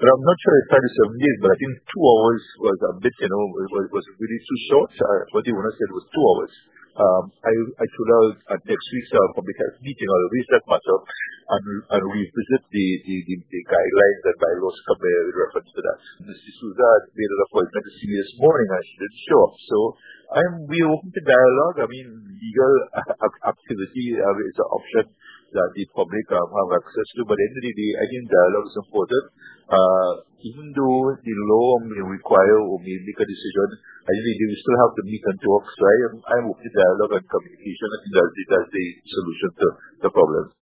But I'm not sure it's 5 to 7 days, but I think 2 hours was a bit, was really too short. What you want to say was 2 hours. I told her at next week's public health meeting, I'll raise that matter and revisit the guidelines and bylaws come with reference to that. Ms. D'Souza had made an appointment to see me this morning and she didn't show up. So we're open to dialogue. I mean, legal activity is an option that the public have access to. But at the end of the day, I think dialogue is important. Even though the law may require or may make a decision, I think we still have to meet and talk. So I'm open to dialogue and communication. I think that's the solution to the problem.